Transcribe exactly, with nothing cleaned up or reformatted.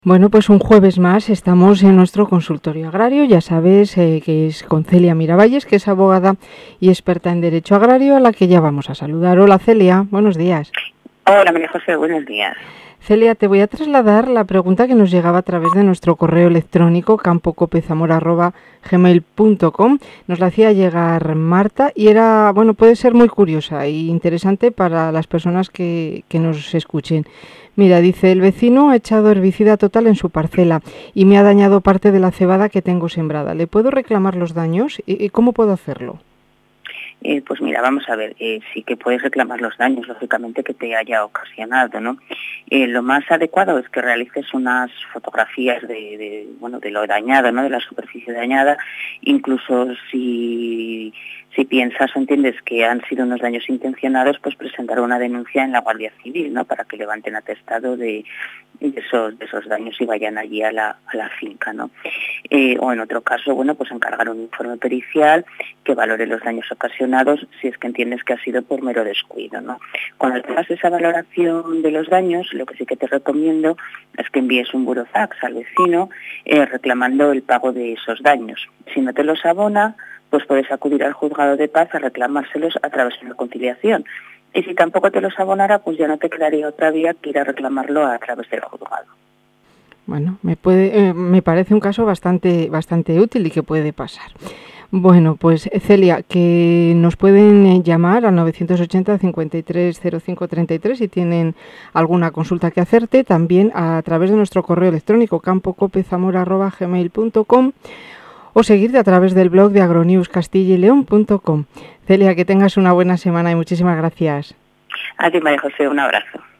Bueno, pues un jueves más estamos en nuestro consultorio agrario, ya sabes eh, que es con Celia Miravalles, que es abogada y experta en Derecho Agrario, a la que ya vamos a saludar. Hola Celia, buenos días. Hola María José, buenos días. Celia, te voy a trasladar la pregunta que nos llegaba a través de nuestro correo electrónico campocopezamora arroba gmail punto com. Nos la hacía llegar Marta y era, bueno, puede ser muy curiosa e interesante para las personas que, que nos escuchen. Mira, dice, el vecino ha echado herbicida total en su parcela y me ha dañado parte de la cebada que tengo sembrada. ¿Le puedo reclamar los daños y cómo puedo hacerlo? Eh, pues mira, vamos a ver, eh, sí que puedes reclamar los daños, lógicamente, que te haya ocasionado, ¿no? Eh, lo más adecuado es que realices unas fotografías de, de, bueno, de lo dañado, ¿no? De la superficie dañada, incluso si, si piensas o entiendes que han sido unos daños intencionados, pues presentar una denuncia en la Guardia Civil, ¿no? Para que levanten atestado de, de, esos, de esos daños y vayan allí a la, a la finca, ¿no? Eh, o en otro caso, bueno, pues encargar un informe pericial que valore los daños ocasionados si es que entiendes que ha sido por mero descuido, ¿no? Cuando te hagas esa valoración de los daños, lo que sí que te recomiendo es que envíes un burofax al vecino eh, reclamando el pago de esos daños. Si no te los abona, pues puedes acudir al juzgado de paz a reclamárselos a través de una conciliación. Y si tampoco te los abonara, pues ya no te quedaría otra vía que ir a reclamarlo a través del juzgado. Bueno, me puede, eh, me parece un caso bastante, bastante útil y que puede pasar. Bueno, pues Celia, que nos pueden llamar al novecientos ochenta, cincuenta y tres, cero cinco treinta y tres si tienen alguna consulta que hacerte, también a través de nuestro correo electrónico campocopezamora arroba gmail punto com o seguirte a través del blog de agronews castilla y león punto com. Celia, que tengas una buena semana y muchísimas gracias. A ti, María José, un abrazo.